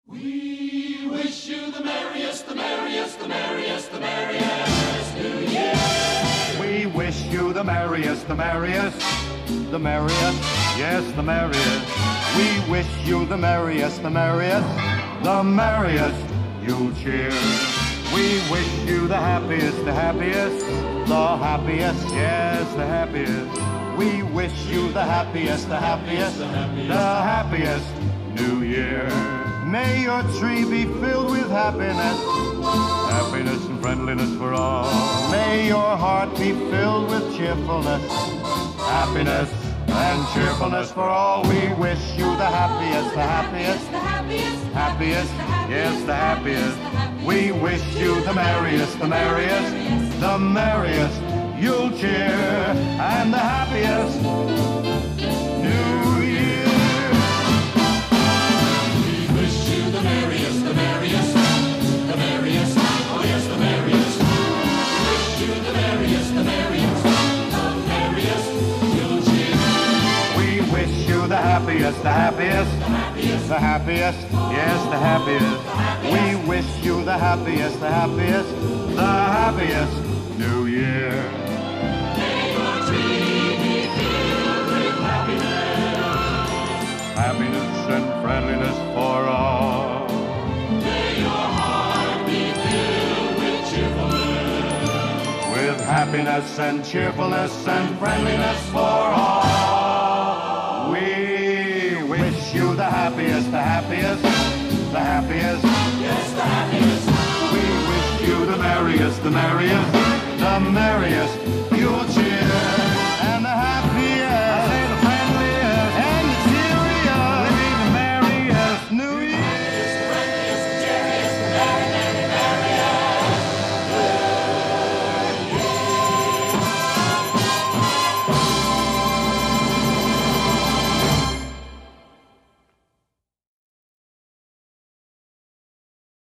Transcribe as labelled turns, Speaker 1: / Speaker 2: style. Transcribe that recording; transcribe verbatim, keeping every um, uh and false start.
Speaker 1: We wish you the merriest, the merriest, the merriest, the merriest New Year.
Speaker 2: We wish you the merriest, the merriest, the merriest, yes, the merriest. We wish you the merriest, the merriest, the merriest you'll cheer. We wish you the happiest, the happiest, the happiest, yes, the happiest. We wish you the happiest, the happiest, the happiest New Year. May your tree be filled with happiness, happiness and friendliness for all. May your heart be filled with cheerfulness, happiness and cheerfulness for all. We wish you the happiest, the happiest,
Speaker 1: the happiest,
Speaker 2: happiest, yes, the happiest. We wish you the merriest, the merriest, the merriest you'll cheer, and the happiest New Year.
Speaker 1: We wish you the merriest, the merriest, the merriest, oh yes, the merriest. We wish you the merriest, the merriest, the merriest you'll cheer.
Speaker 2: We wish you the happiest, the happiest,
Speaker 1: The happiest,
Speaker 2: the happiest, yes, the happiest. We wish you the happiest, the happiest, the happiest New Year.
Speaker 1: may your tree be filled with happiness.
Speaker 2: Happiness and friendliness for all.
Speaker 1: May your heart be filled with cheerfulness.
Speaker 2: With happiness and cheerfulness and friendliness for all. We wish you the happiest, the happiest, the happiest.
Speaker 1: Yes, the happiest.
Speaker 2: We wish you the merriest, the merriest,